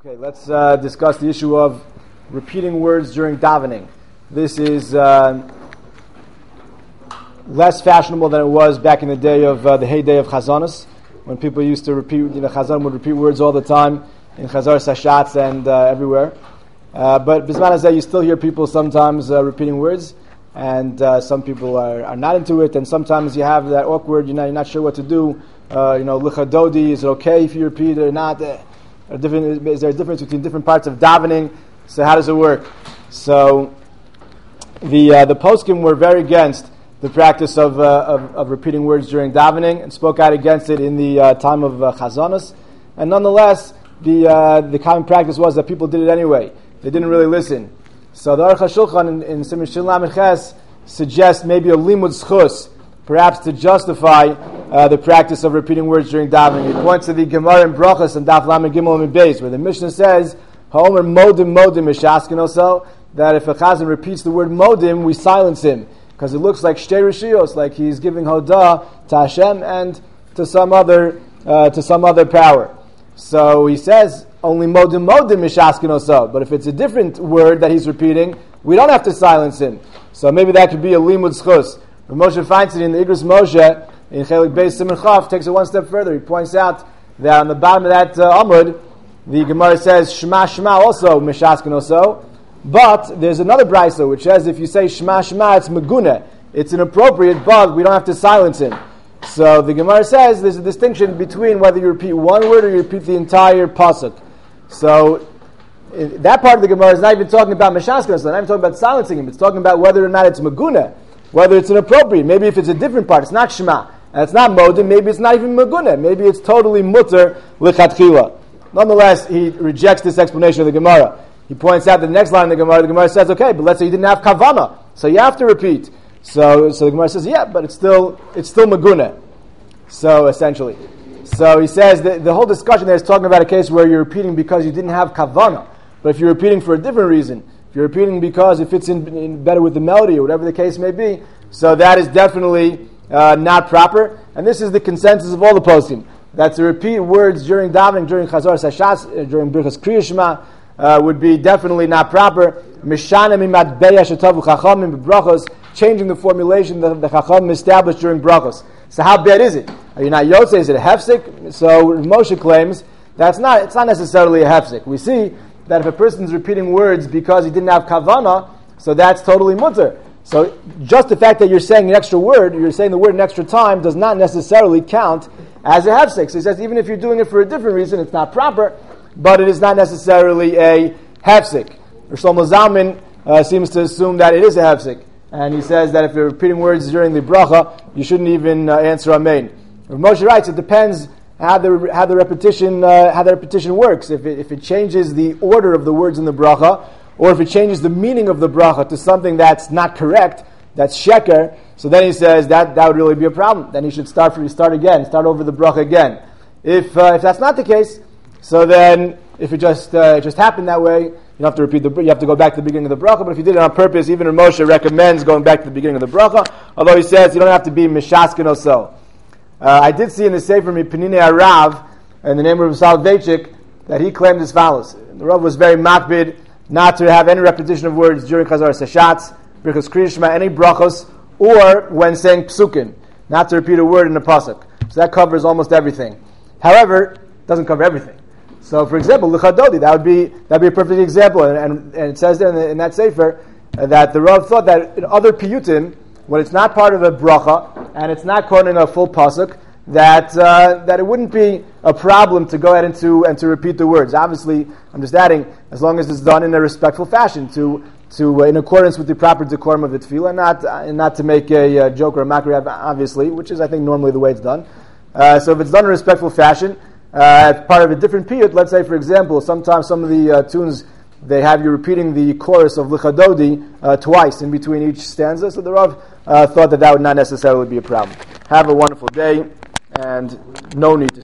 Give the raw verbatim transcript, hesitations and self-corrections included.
Okay, let's uh, discuss the issue of repeating words during davening. This is uh, less fashionable than it was back in the day of uh, the heyday of Chazanos, when people used to repeat, you know, Chazan would repeat words all the time in Chazar Sashatz and uh, everywhere. Uh, but Bisman Hazeh, you still hear people sometimes uh, repeating words, and uh, some people are, are not into it, and sometimes you have that awkward, you know, you're not sure what to do. Uh, you know, Lichadodi, is it okay if you repeat it or not? Uh, Are different, is there a difference between different parts of davening? So how does it work? So the uh, the poskim were very against the practice of, uh, of of repeating words during davening and spoke out against it in the uh, time of uh, Chazanos. And nonetheless, the uh, the common practice was that people did it anyway. They didn't really listen. So the Aruch HaShulchan in, in Siman Shin Lamed Ches suggests maybe a limud schus, perhaps to justify uh, the practice of repeating words during davening. He points to the Gemara in Brachos and Daf Lamed Gimel and Beis, where the Mishnah says, "Ha'omer modim modim mishaskin also," that if a chazan repeats the word modim, we silence him because it looks like shtei rishios, like he's giving hodah to Hashem and to some other uh, to some other power. So he says only modim modim mishaskin also. But if it's a different word that he's repeating, we don't have to silence him. So maybe that could be a limud schus. Moshe Feinstein in the Igros Moshe in Chelik Beis Siman Chav takes it one step further. He points out that on the bottom of that uh, Amud, the Gemara says Shema Shema also Mishaskin also, but there's another brisa which says if you say Shema Shema, it's Meguna, it's inappropriate, but we don't have to silence him. So the Gemara says there's a distinction between whether you repeat one word or you repeat the entire pasuk. So in that part of the Gemara is not even talking about Mishaskin, it's not even talking about silencing him. It's talking about whether or not it's Meguna, whether it's inappropriate. Maybe if it's a different part, it's not Shema, and it's not Modim, maybe it's not even Meguna, maybe it's totally Mutter Lichatchila. Nonetheless, he rejects this explanation of the Gemara. He points out the next line of the Gemara, the Gemara says, okay, but let's say you didn't have Kavana, so you have to repeat. So so the Gemara says, yeah, but it's still it's still Meguna. So essentially. So he says that the whole discussion there is talking about a case where you're repeating because you didn't have Kavana. But if you're repeating for a different reason, if you're repeating because it fits in, in better with the melody or whatever the case may be, so that is definitely uh, not proper. And this is the consensus of all the poskim, that to repeat words during davening, during Chazar Sashas, uh, during Birchas Kriya Shema, uh, would be definitely not proper. Mishanim imatbeya shetavu chachamim b'brachos, changing the formulation that the chachamim established during brachos. So how bad is it? Are you not yotze? Is it a hefsek? So Moshe claims that's not. It's not necessarily a hefsek. We see that if a person is repeating words because he didn't have kavana, so that's totally mutter. So just the fact that you're saying an extra word, you're saying the word an extra time, does not necessarily count as a hefsek. So he says even if you're doing it for a different reason, it's not proper, but it is not necessarily a hefsek. Shlomo Zalman uh, seems to assume that it is a hefsek, and he says that if you're repeating words during the bracha, you shouldn't even uh, answer amen. Moshe writes, it depends how the how the repetition uh, how the repetition works. If it, if it changes the order of the words in the bracha, or if it changes the meaning of the bracha to something that's not correct, that's sheker, so then he says that that would really be a problem. Then he should start from start again, start over the bracha again. If uh, if that's not the case, so then if it just uh, it just happened that way, you don't have to repeat the you have to go back to the beginning of the bracha. But if you did it on purpose, even Moshe recommends going back to the beginning of the bracha. Although he says you don't have to be mishaskin also. Uh, I did see in the Sefer Mipenine Arav, in the name of Soloveitchik, that he claimed as follows. The Rav was very makbid not to have any repetition of words during Chazar Sashatz, Birchas Kriya Shema, any brachos, or when saying psukim, not to repeat a word in the pasuk. So that covers almost everything. However, it doesn't cover everything. So, for example, Lichadodi, that would be that would be a perfect example, and, and, and it says there in, the, in that Sefer uh, that the Rav thought that in other piyutim, when it's not part of a bracha, and it's not quoting a full pasuk, that uh, that it wouldn't be a problem to go ahead and to and to repeat the words. Obviously, I'm just adding, as long as it's done in a respectful fashion, to to uh, in accordance with the proper decorum of the tefillah, not uh, and not to make a uh, joke or a mockery, obviously, which is I think normally the way it's done. Uh, so if it's done in a respectful fashion, uh, as part of a different piyut, let's say for example, sometimes some of the uh, tunes, they have you repeating the chorus of Lichadodi uh, twice in between each stanza. So the Rav uh, thought that that would not necessarily be a problem. Have a wonderful day, and no need to